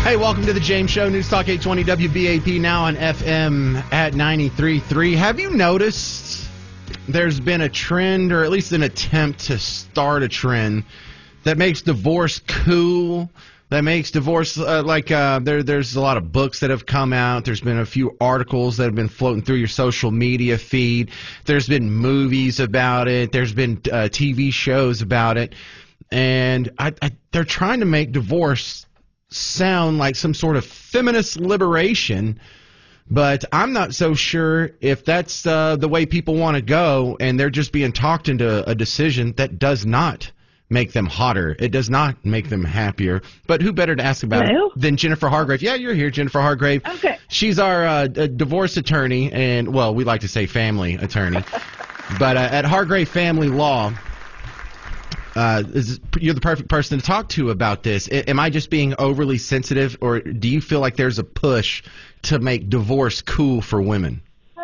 Hey, welcome to the James Show, News Talk 820 WBAP, now on FM at 93.3. Have you noticed there's been a trend, or at least an attempt to start a trend, that makes divorce cool, that makes divorce there's a lot of books that have come out. There's been a few articles that have been floating through your social media feed. There's been movies about it. There's been TV shows about it. And they're trying to make divorce sound like some sort of feminist liberation, but I'm not so sure if that's the way people want to go, and they're just being talked into a decision that does not make them hotter. It does not make them happier. But who better to ask about it than Jennifer Hargrave? Yeah, you're here, Jennifer Hargrave. Okay. She's our divorce attorney, and, well, we like to say family attorney. But at Hargrave Family Law, you're the perfect person to talk to about this. Am I just being overly sensitive, or do you feel like there's a push to make divorce cool for women?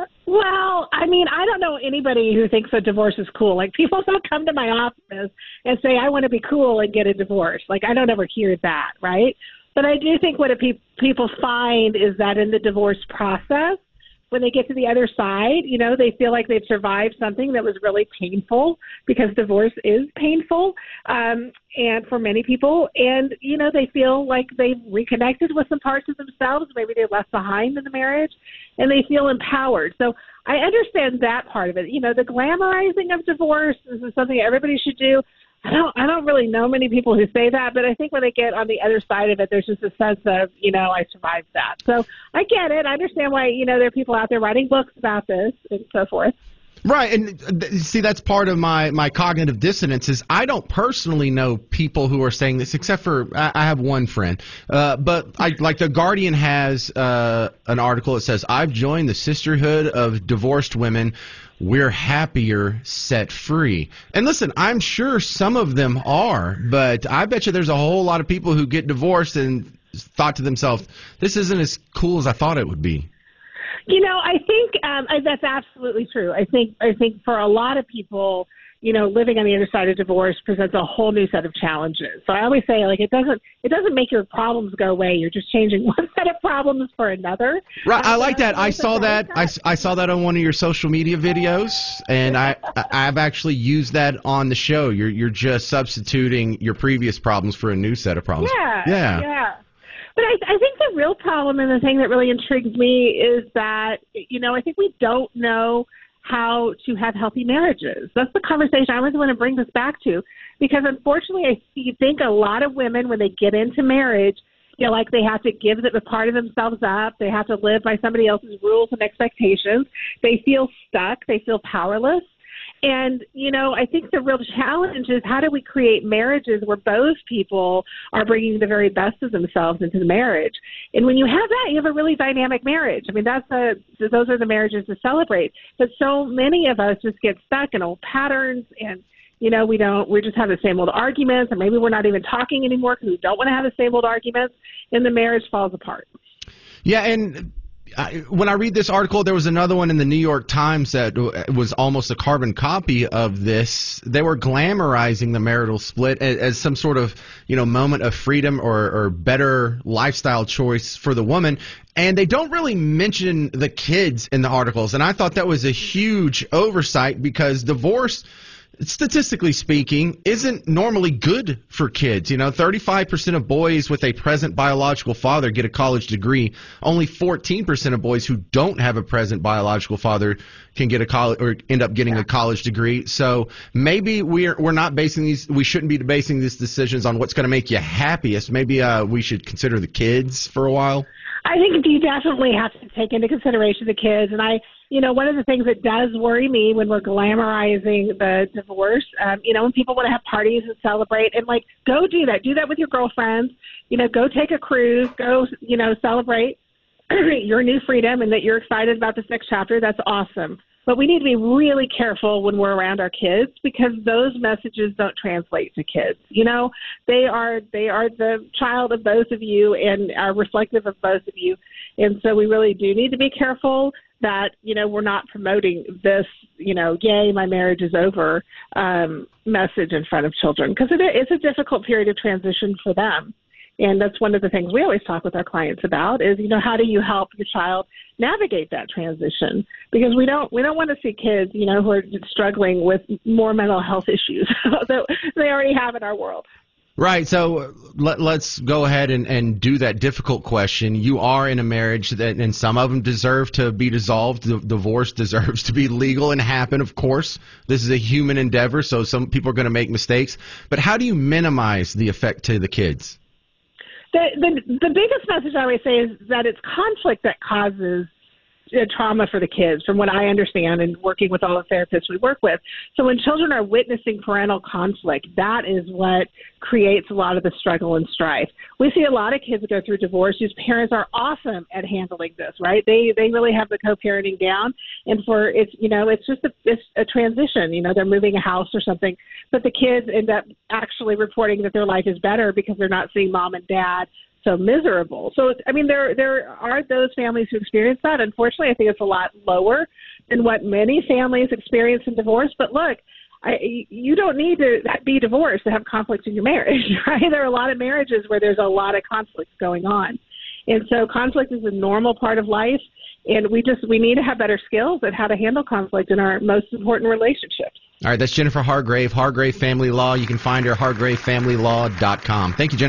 Well, I mean, I don't know anybody who thinks that divorce is cool. Like, people don't come to my office and say, I want to be cool and get a divorce. Like, I don't ever hear that, right? But I do think what people find is that in the divorce process, when they get to the other side, you know, they feel like they've survived something that was really painful, because divorce is painful, and for many people. And, you know, they feel like they've reconnected with some parts of themselves maybe they left behind in the marriage, and they feel empowered. So I understand that part of it. You know, the glamorizing of divorce is something everybody should do. I don't really know many people who say that, but I think when they get on the other side of it, there's just a sense of, you know, I survived that. So I get it. I understand why, you know, there are people out there writing books about this and so forth. Right. And see, that's part of my cognitive dissonance is I don't personally know people who are saying this, except for I have one friend. But like The Guardian has an article that says, I've joined the Sisterhood of Divorced Women. We're happier, set free. And listen, I'm sure some of them are, but I bet you there's a whole lot of people who get divorced and thought to themselves, this isn't as cool as I thought it would be. You know, I think that's absolutely true. I think for a lot of people, you know, living on the other side of divorce presents a whole new set of challenges. So I always say, like, it doesn't make your problems go away. You're just changing one set of problems for another. Right. I like that. I saw that. I saw that on one of your social media videos, and I've actually used that on the show. You're just substituting your previous problems for a new set of problems. Yeah. But I think the real problem, and the thing that really intrigues me, is that, you know, I think we don't know how to have healthy marriages. That's the conversation I always want to bring this back to, because unfortunately I think a lot of women, when they get into marriage, feel like they have to give a part of themselves up. They have to live by somebody else's rules and expectations. They feel stuck. They feel powerless. And, you know, I think the real challenge is, how do we create marriages where both people are bringing the very best of themselves into the marriage? And when you have that, you have a really dynamic marriage. I mean, those are the marriages to celebrate. But so many of us just get stuck in old patterns, and, you know, we just have the same old arguments, and maybe we're not even talking anymore because we don't want to have the same old arguments, and the marriage falls apart. Yeah, and when I read this article, there was another one in the New York Times that was almost a carbon copy of this. They were glamorizing the marital split as some sort of, you know, moment of freedom or better lifestyle choice for the woman. And they don't really mention the kids in the articles. And I thought that was a huge oversight, because divorce, statistically speaking, isn't normally good for kids. You know, 35% of boys with a present biological father get a college degree. Only 14% of boys who don't have a present biological father can get a college or end up getting a college degree. So maybe we're not basing we shouldn't be basing these decisions on what's going to make you happiest. Maybe we should consider the kids for a while. I think you definitely have to take into consideration the kids. And you know, one of the things that does worry me when we're glamorizing the divorce, you know, when people want to have parties and celebrate, and, like, go do that. Do that with your girlfriends. You know, go take a cruise. Go, you know, celebrate your new freedom and that you're excited about this next chapter. That's awesome. But we need to be really careful when we're around our kids, because those messages don't translate to kids. You know, they are the child of both of you and are reflective of both of you. And so we really do need to be careful that, you know, we're not promoting this, you know, yay, my marriage is over message in front of children, because it's a difficult period of transition for them. And that's one of the things we always talk with our clients about is, how do you help your child navigate that transition? Because we don't want to see kids, who are struggling with more mental health issues that they already have in our world. Right. So let's go ahead and do that difficult question. You are in a marriage and some of them deserve to be dissolved. The divorce deserves to be legal and happen, of course. This is a human endeavor, so some people are going to make mistakes. But how do you minimize the effect to the kids? The biggest message I always say is that it's conflict that causes trauma for the kids, from what I understand and working with all the therapists we work with. So when children are witnessing parental conflict, that is what creates a lot of the struggle and strife. We see a lot of kids go through divorce whose parents are awesome at handling this, right? They really have the co-parenting down, and it's just a transition. They're moving a house or something, but the kids end up actually reporting that their life is better because they're not seeing mom and dad so miserable. So, there are those families who experience that. Unfortunately, I think it's a lot lower than what many families experience in divorce. But look, you don't need to be divorced to have conflict in your marriage, right? There are a lot of marriages where there's a lot of conflict going on. And so conflict is a normal part of life. And we need to have better skills at how to handle conflict in our most important relationships. All right, that's Jennifer Hargrave, Hargrave Family Law. You can find her at hargravefamilylaw.com. Thank you, Jennifer.